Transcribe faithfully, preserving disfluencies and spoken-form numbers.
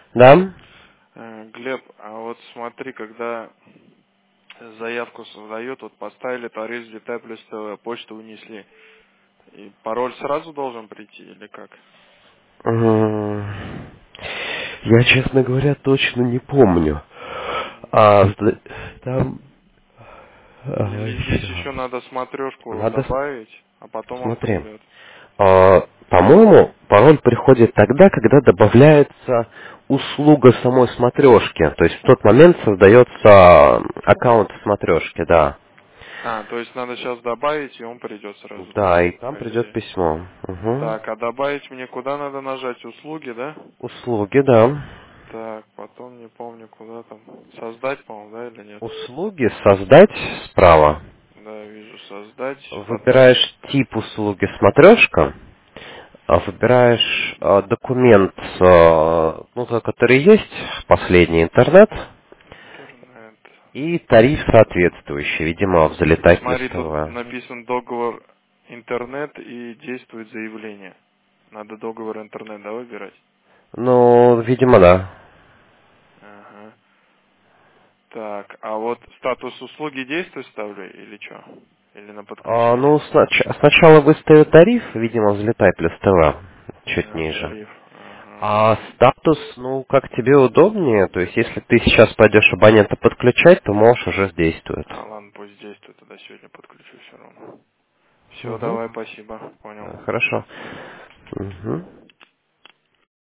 Да? Э, Глеб, а вот смотри, когда заявку создают, вот поставили тариф Летай плюс ТВ, почту унесли, и пароль сразу должен прийти или как? М, Я, честно говоря, точно не помню. Мгм. А, сда- там... Или здесь сейчас. еще надо смотрешку Надо... с- добавить, а потом он Смотри. придет? А, по-моему, пароль приходит тогда, когда добавляется услуга самой смотрешки. То есть в тот момент создается аккаунт смотрешки, да. А, то есть надо сейчас добавить, и он придет сразу, да? Да, и там По придет идее. письмо. Угу. Так, а добавить мне куда надо нажать? Услуги, да? Услуги, да. Так, потом не помню, куда там. Создать, по-моему, да, или нет? Услуги создать справа. Да, вижу, создать. Потом, Выбираешь тип услуги смотрешка, а выбираешь а, документ, а, ну, за который есть, последний интернет, интернет. и тариф соответствующий, видимо, в «Залетай плюс Смотри, тут ТВ». написан договор интернет и действует заявление. Надо договор интернет, да, выбирать? Ну, видимо, да. Ага. Так, а вот статус услуги действует ставлю или что? Или на А, ну, подключение? снач- сначала выставят тариф, видимо, в «Залетай плюс ТВ», чуть А, ниже. тариф. Ага. А статус, ну, как тебе удобнее, то есть если ты сейчас пойдешь абонента подключать, то можешь уже действует. А, ладно, пусть действует, тогда сегодня подключу все равно. Все, Угу. давай, спасибо, понял. Хорошо. Угу.